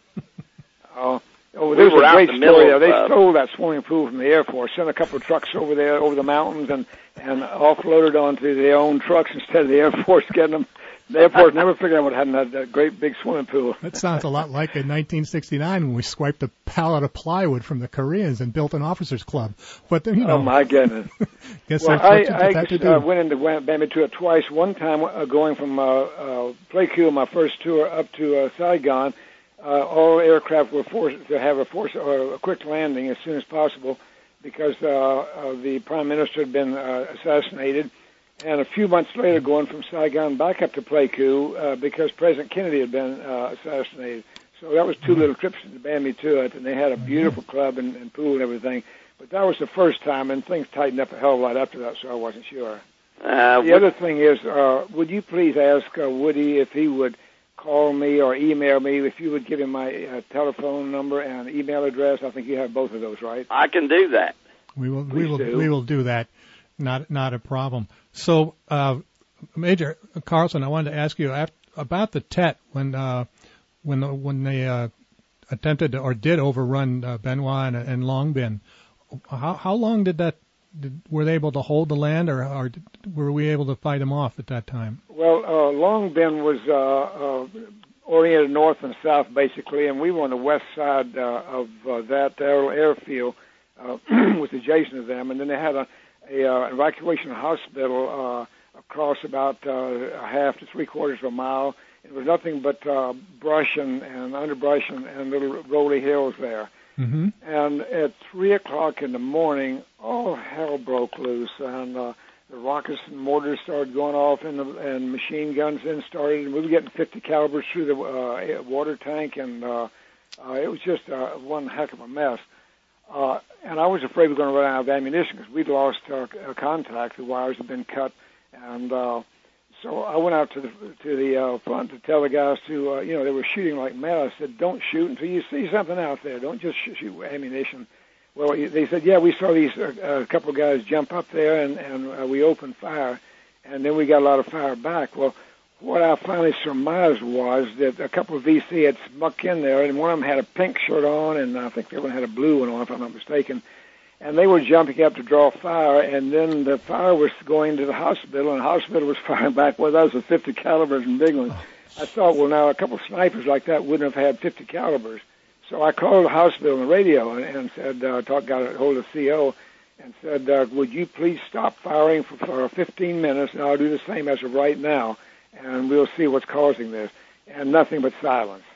Oh. Oh, We there's were a out great in the middle story. of, They uh, stole that swimming pool from the Air Force, sent a couple of trucks over there, over the mountains, and, and offloaded onto their own trucks instead of the Air Force getting them. The Air Force never figured out what had that, that great big swimming pool. That sounds a lot like in nineteen sixty-nine when we swiped a pallet of plywood from the Koreans and built an officers club. But you know, Oh my goodness! guess Well, that's I, what you I have to just, do. uh, went into Bambi tour twice. One time uh, going from uh, uh, Pleiku, my first tour, up to uh, Saigon. Uh, all aircraft were forced to have a force or a quick landing as soon as possible because uh, uh, the prime minister had been uh, assassinated. And a few months later, going from Saigon back up to Pleiku uh, because President Kennedy had been uh, assassinated. So that was two little trips to Bambi to it, and they had a beautiful club and, and pool and everything. But that was the first time, and things tightened up a hell of a lot after that, so I wasn't sure. Uh, the other thing is, uh, would you please ask uh, Woody if he would call me or email me, if you would give him my uh, telephone number and email address? I think you have both of those, right? I can do that. We will. Please we will. do. We will do that. Not. Not a problem. So, uh, Major Carlson, I wanted to ask you after, about the Tet when uh, when when they uh, attempted to, or did overrun uh, Benoit and, and Long Binh. How how long did that? Did, were they able to hold the land, or, or did, were we able to fight them off at that time? Well, uh, Long Binh was uh, uh, oriented north and south, basically, and we were on the west side uh, of uh, that air, airfield, uh, was adjacent to them. And then they had a, a uh, evacuation hospital uh, across about uh, a half to three quarters of a mile. It was nothing but uh, brush and, and underbrush and, and little rolly hills there. Mm-hmm. And at three o'clock in the morning, all hell broke loose, and uh, the rockets and mortars started going off, and, the, and machine guns then started. And we were getting fifty calibers through the uh, water tank, and uh, uh, it was just uh, one heck of a mess. Uh, and I was afraid we were going to run out of ammunition because we'd lost our uh, contact. The wires had been cut, and uh, so I went out to the to the uh, front to tell the guys to, uh, you know, they were shooting like mad. I said, don't shoot until you see something out there. Don't just sh- shoot ammunition. Well, they said, yeah, we saw these uh, a couple of guys jump up there, and, and uh, we opened fire, and then we got a lot of fire back. Well, what I finally surmised was that a couple of V C had snuck in there, and one of them had a pink shirt on, and I think the other one had a blue one on, if I'm not mistaken. And they were jumping up to draw fire, and then the fire was going to the hospital, and the hospital was firing back with us with fifty calibers and big ones. I thought, well, now a couple of snipers like that wouldn't have had fifty calibers. So I called the hospital on the radio and, and said, uh, talk, got a hold of the C O and said, uh, would you please stop firing for, for fifteen minutes, and I'll do the same as of right now, and we'll see what's causing this. And nothing but silence.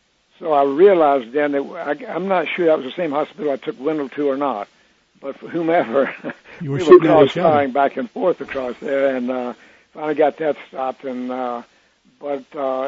So I realized then that I, I'm not sure that was the same hospital I took Wendell to or not. But for whomever, you were we shooting were at each other. cross-firing back and forth across there, and uh, finally got that stopped. And uh, but uh,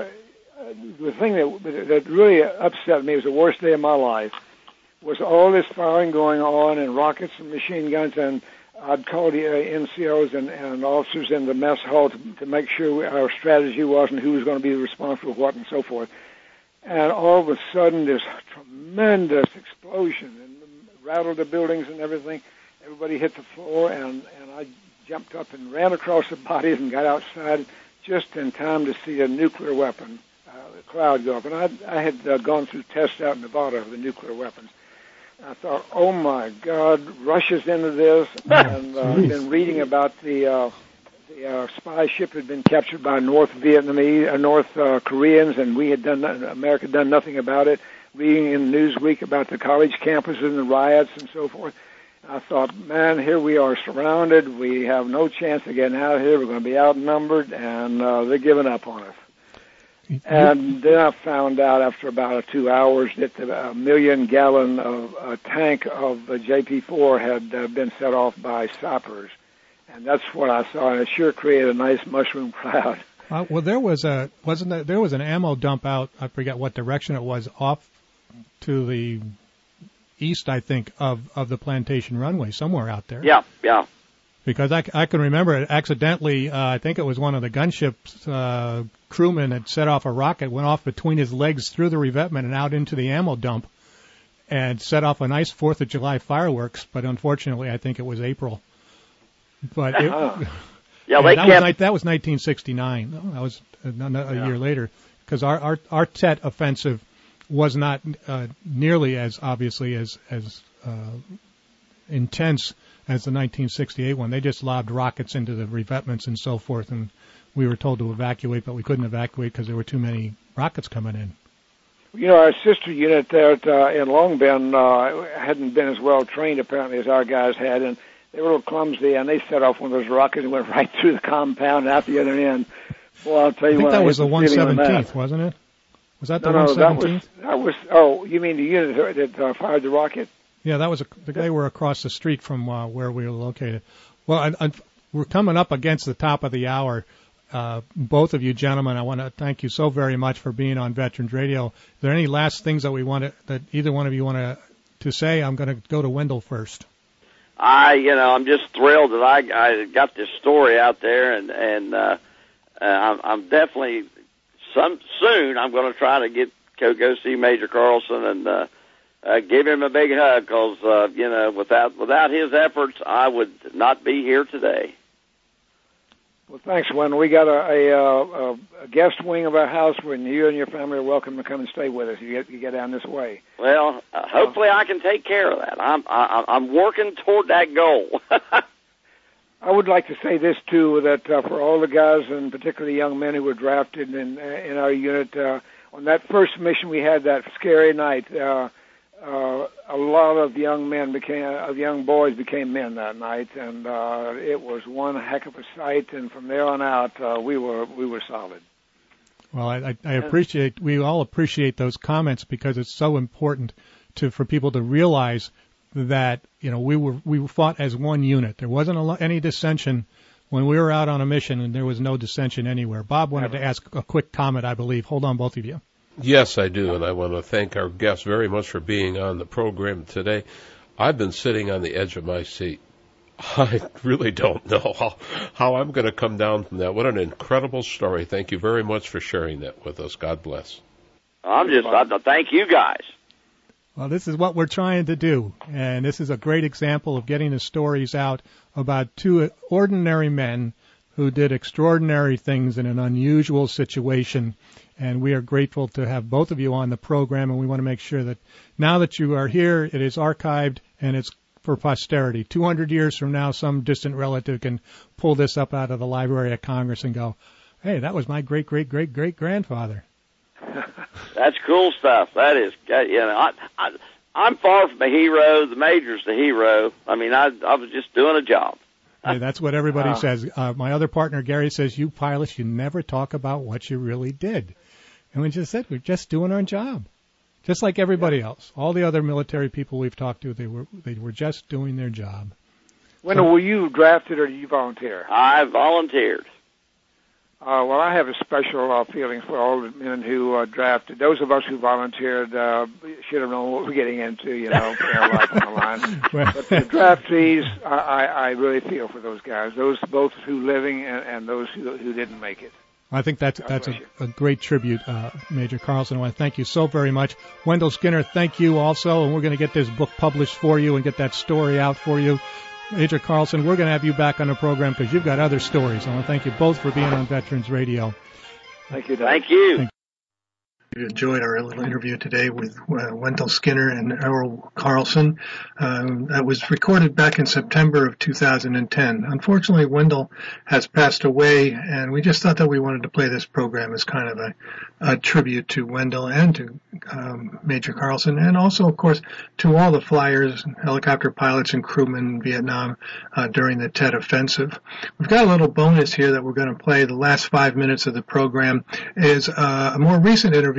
the thing that that really upset me, it was the worst day of my life, was all this firing going on and rockets and machine guns. And I'd call the uh, N C Os and, and officers in the mess hall to, to make sure our strategy was and who was going to be responsible for what and so forth. And all of a sudden, this tremendous explosion and rattled the buildings and everything. Everybody hit the floor, and, and I jumped up and ran across the bodies and got outside just in time to see a nuclear weapon, uh, the cloud go up. And I, I had uh, gone through tests out in Nevada of the nuclear weapons. And I thought, oh, my God, Russia's into this. And uh, I've been reading about the, uh, the uh, spy ship had been captured by North Vietnamese, uh, North uh, Koreans, and we had done, America had done nothing about it. Reading in Newsweek about the college campuses and the riots and so forth. I thought, man, here we are surrounded. We have no chance of getting out of here. We're going to be outnumbered, and uh, they're giving up on us. And then I found out after about two hours that the uh, million-gallon of, uh, tank of uh, J P four had uh, been set off by sappers. And that's what I saw, and it sure created a nice mushroom cloud. Uh, well, there was a wasn't there, there was an ammo dump out. I forget what direction it was, off to the east, I think, of of the plantation runway, somewhere out there. Yeah, yeah. Because I, I can remember it accidentally. Uh, I think it was one of the gunship's uh, crewmen had set off a rocket, went off between his legs through the revetment and out into the ammo dump, and set off a nice Fourth of July fireworks. But unfortunately, I think it was April. But it, yeah, yeah, they that kept... was that was nineteen sixty-nine. Oh, that was a, a yeah. year later, because our, our our Tet offensive was not uh, nearly as obviously as as uh, intense as the nineteen sixty-eight one. They just lobbed rockets into the revetments and so forth, and we were told to evacuate, but we couldn't evacuate because there were too many rockets coming in. You know, our sister unit there at, uh, in Long Bend uh, hadn't been as well trained, apparently, as our guys had, and they were a little clumsy, and they set off one of those rockets and went right through the compound and out the other end. Well, I'll tell you I think what, that was the one seventeenth, wasn't it? Was that the no, one no, seventeenth? That was, that was, oh, you mean the unit that uh, fired the rocket? Yeah, that was a, they were across the street from uh, where we were located. Well, I, I, we're coming up against the top of the hour. Uh, both of you gentlemen, I want to thank you so very much for being on Veterans Radio. Are there any last things that we want to, that either one of you want to to say? I'm going to go to Wendell first. I, you know, I'm just thrilled that I, I got this story out there, and and uh, uh, I'm, I'm definitely some soon. I'm going to try to get go, go see Major Carlson and uh, uh, give him a big hug, because uh, you know, without without his efforts, I would not be here today. Well, thanks, Wendell. We got a, a, a, a guest wing of our house where you and your family are welcome to come and stay with us. You get you get down this way. Well, uh, hopefully I can take care of that. I'm I, I'm working toward that goal. I would like to say this too: that uh, for all the guys, and particularly young men who were drafted in in our unit, uh, on that first mission we had that scary night, uh, uh, a lot of young men became, of young boys became men that night, and uh, it was one heck of a sight. And from there on out, uh, we were we were solid. Well, I, I appreciate, we all appreciate those comments, because it's so important to for people to realize that, you know, we were we fought as one unit. There wasn't a, any dissension when we were out on a mission, and there was no dissension anywhere. Bob wanted to ask a quick comment, I believe. Hold on, both of you. Yes, I do, and I want to thank our guests very much for being on the program today. I've been sitting on the edge of my seat. I really don't know how, how I'm going to come down from that. What an incredible story. Thank you very much for sharing that with us. God bless. I'm just, I thank you guys. Well, this is what we're trying to do, and this is a great example of getting the stories out about two ordinary men who did extraordinary things in an unusual situation. And we are grateful to have both of you on the program, and we want to make sure that now that you are here, it is archived and it's for posterity. two hundred years from now, some distant relative can pull this up out of the Library of Congress and go, hey, that was my great-great-great-great-grandfather. That's cool stuff. That is, you know, I, I, I'm far from a hero. The Major's the hero. I mean, I, I was just doing a job. Hey, that's what everybody uh, says. Uh, my other partner, Gary, says, you pilots, you never talk about what you really did. And we just said, we're just doing our job. Just like everybody yeah. else. All the other military people we've talked to, they were they were just doing their job. Wendell, so, were you drafted or did you volunteer? I volunteered. Uh, well, I have a special uh, feeling for all the men who uh, drafted. Those of us who volunteered uh, should have known what we're getting into, you know, put our life on the line. Well, but the draftees, I, I, I really feel for those guys, those both who living and, and those who, who didn't make it. I think that's God that's a, a great tribute, uh, Major Carlson. I want to thank you so very much. Wendell Skinner, thank you also, and we're going to get this book published for you and get that story out for you. Major Carlson, we're going to have you back on the program because you've got other stories. I want to thank you both for being on Veterans Radio. Thank you, Doug. Thank you. Thank you. Enjoyed our little interview today with uh, Wendell Skinner and Errol Carlson. Um, that was recorded back in September of two thousand ten. Unfortunately, Wendell has passed away, and we just thought that we wanted to play this program as kind of a, a tribute to Wendell and to um, Major Carlson, and also, of course, to all the flyers, helicopter pilots, and crewmen in Vietnam uh, during the Tet Offensive. We've got a little bonus here that we're going to play. The last five minutes of the program is uh, a more recent interview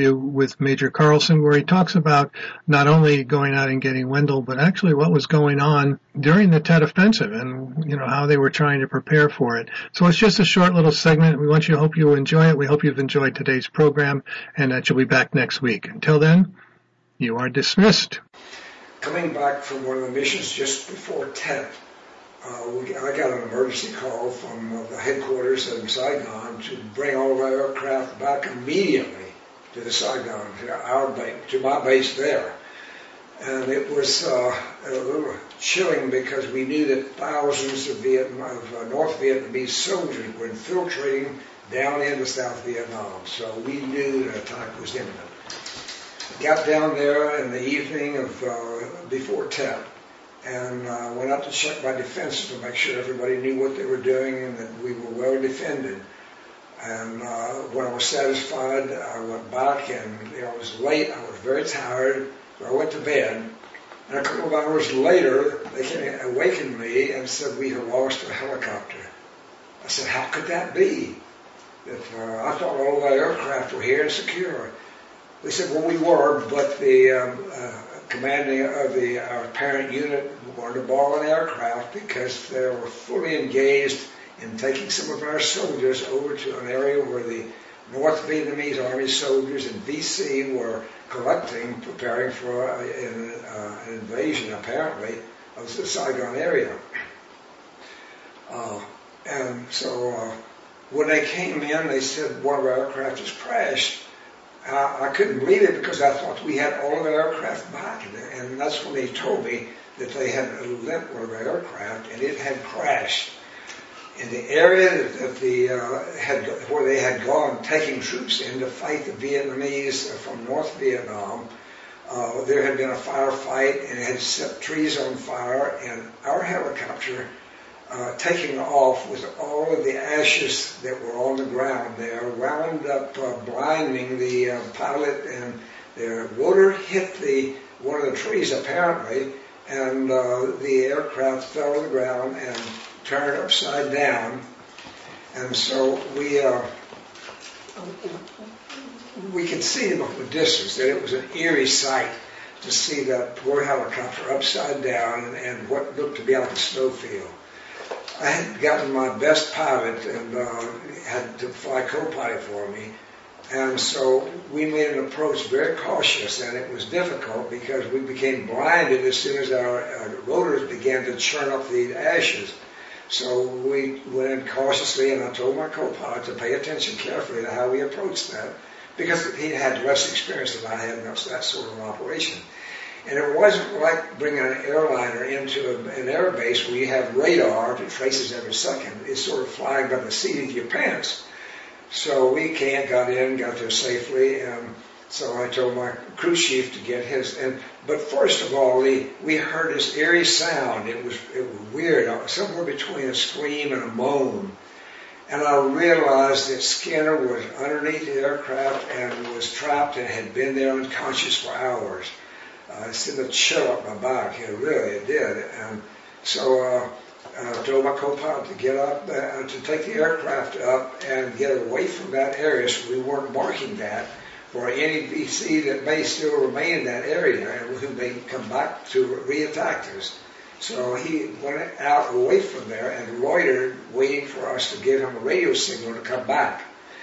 interview with Major Carlson where he talks about not only going out and getting Wendell, but actually what was going on during the Tet Offensive and, you know, how they were trying to prepare for it. So it's just a short little segment. We want you to hope you enjoy it. We hope you've enjoyed today's program and that you'll be back next week. Until then, you are dismissed. Coming back from one of the missions just before Tet, uh, we, I got an emergency call from uh, the headquarters in Saigon to bring all of our aircraft back immediately to the Saigon, to our base, to my base there. And it was uh, a little chilling because we knew that thousands of, Vietnam, of uh, North Vietnamese soldiers were infiltrating down into South Vietnam. So we knew that an attack was imminent. Got down there in the evening of uh, before Tet and uh, went out to check my defenses to make sure everybody knew what they were doing and that we were well defended. And uh, when I was satisfied, I went back and you know, it was late. I was very tired, so I went to bed. And a couple of hours later, they came and awakened me and said we had lost a helicopter. I said, how could that be? That uh, I thought all of our aircraft were here and secure. They said, well, we were, but the um, uh, commanding of the our parent unit wanted to borrow an aircraft because they were fully engaged in taking some of our soldiers over to an area where the North Vietnamese Army soldiers in V C were collecting, preparing for a, an, uh, an invasion, apparently, of the Saigon area. Uh, and so uh, when they came in, they said one of our aircraft has crashed. I couldn't believe it because I thought we had all of our aircraft back. And that's when they told me that they had lent one of our aircraft and it had crashed. In the area that the, uh, had, where they had gone taking troops in to fight the Vietnamese from North Vietnam, uh, there had been a firefight and it had set trees on fire, and our helicopter Uh, taking off with all of the ashes that were on the ground there, wound up uh, blinding the uh, pilot, and the rotor hit the one of the trees apparently, and uh, the aircraft fell to the ground and turned upside down. And so we uh, we could see from a distance that it was an eerie sight to see that poor helicopter upside down and, and what looked to be like a snowfield. I had gotten my best pilot and uh, had to fly co-pilot for me. And so we made an approach very cautious, and it was difficult because we became blinded as soon as our, our rotors began to churn up the ashes. So we went in cautiously, and I told my co-pilot to pay attention carefully to how we approached that because he had less experience than I had in that sort of operation. And it wasn't like bringing an airliner into a, an air base where you have radar that traces every second. It's sort of flying by the seat of your pants. So we can't got in, got there safely, and so I told my crew chief to get his. And but first of all, the, we heard this eerie sound. It was it was weird, somewhere between a scream and a moan. And I realized that Skinner was underneath the aircraft and was trapped and had been there unconscious for hours. Uh, it sent a chill up my back. It really it did. And so uh, I told my co-pilot to get up, uh, to take the aircraft up and get away from that area so we weren't marking that for any V C that may still remain in that area and who may come back to re-attack us. So he went out away from there and loitered, waiting for us to give him a radio signal to come back.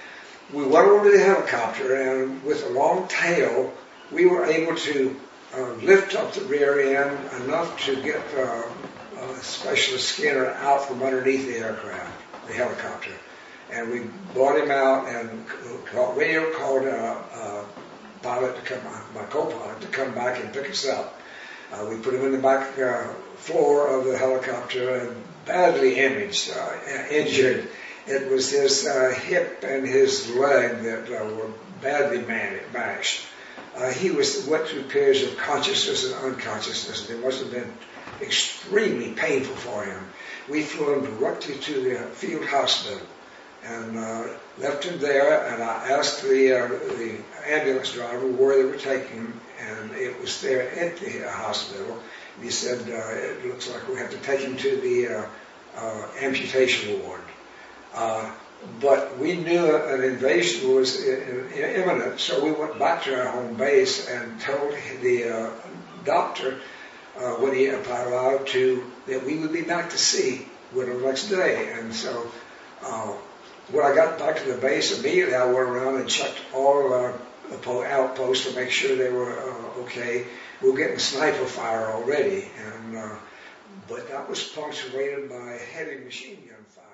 We went over to the helicopter, and with a long tail, we were able to Uh, lift up the rear end enough to get uh, uh, Specialist Skinner out from underneath the aircraft, the helicopter. And we brought him out and called, radio called uh, uh, pilot to come, my co-pilot to come back and pick us up. Uh, we put him in the back uh, floor of the helicopter and badly imaged, uh, injured. It was his uh, hip and his leg that uh, were badly mashed. Uh, he was went through periods of consciousness and unconsciousness, and it must have been extremely painful for him. We flew him directly to the field hospital and uh, left him there, and I asked the, uh, the ambulance driver where they were taking him, and it was there at the hospital. And he said, uh, it looks like we have to take him to the uh, uh, amputation ward. Uh, but we knew an invasion was imminent, so we went back to our home base and told the uh, doctor uh, when he arrived to that we would be back to sea with the next day. And so uh, when I got back to the base, immediately I went around and checked all of our outposts to make sure they were uh, okay. We were getting sniper fire already, and uh, but that was punctuated by heavy machine gun fire.